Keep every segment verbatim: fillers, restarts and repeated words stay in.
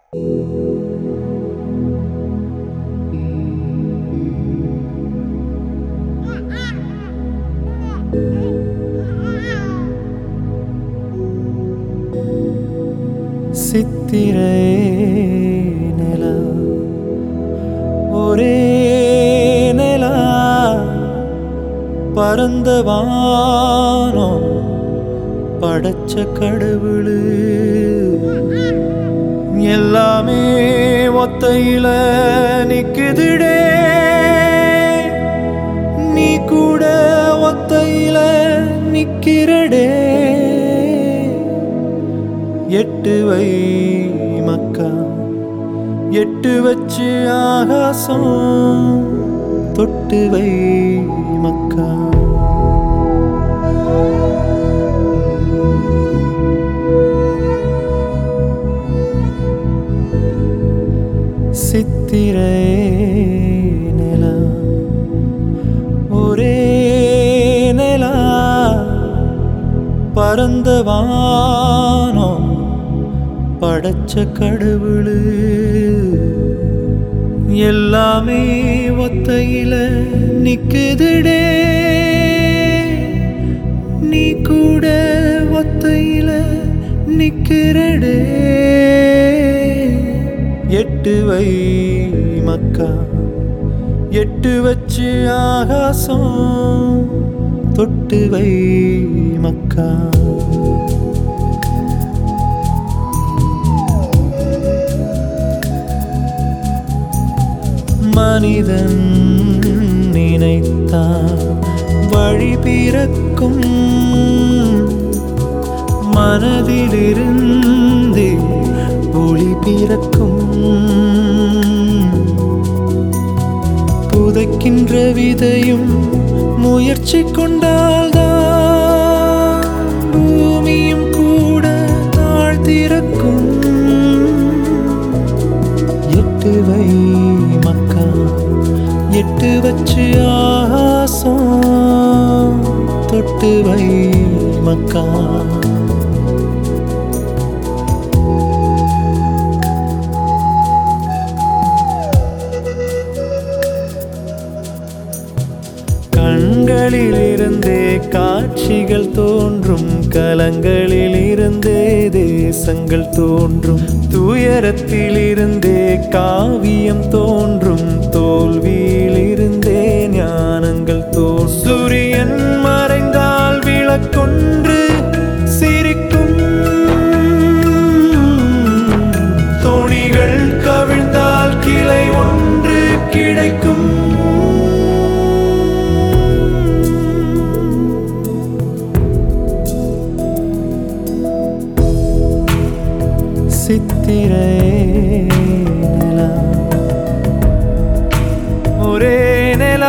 சித்திரை நிலா ஒரே நிலா பரந்த வானம் படைச்ச கடவுளு எல்லாமே ஒத்தையில நிக்குதுடே நீ கூட ஒத்தையில நிக்கிறடே எட்டு வை மக்கா எட்டு வச்சு ஆகாசம் தொட்டு வை மக்கா சித்திரை நிலா ஒரே நிலா பரந்த வானம் படைச்ச கடவுளு எல்லாமே ஒத்தையில நிக்குதுடே நீ கூட ஒத்தையில நிக்கிறடே எட்டு வை மக்கா எட்டு வச்சு ஆகாசம் தொட்டு வை மக்கா மனிதன் நினைத்தால் வழி பிறக்கும் மனதிலிருந்தே ஒளி பிறக்கும் புதைக்கின்ற விதையும் முயற்சி கொண்டால்தான் பூமியும் கூட தாழ்த்திறக்கும் எட்டு வை மக்கா எட்டு வச்சு ஆகாசம் தொட்டு வை மக்கா கண்களிலிருந்தே காட்சிகள் தோன்றும் கலங்களிலிருந்தே தேசங்கள் தோன்றும் துயரத்திலிருந்தே காவியம் தோன்றும் தோல்வியிலிருந்தே ஞானங்கள் தோன்றும் சூரியன் மறைந்தால் விளக்கொன்று சிரிக்கும் தோணிகள் கவிழ்ந்தால் கிளை ஒன்று கிடைக்கும் சித்திரை நிலா ஒரே நிலா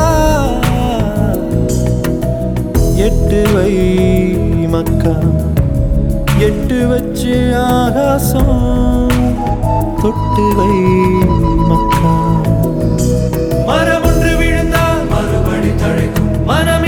எட்டு வை மக்கா எட்டு வச்சு ஆகாசம் தொட்டு வை மக்கா மரம் ஒன்று விழுந்தால் மறுபடி தழைக்கும் மனம்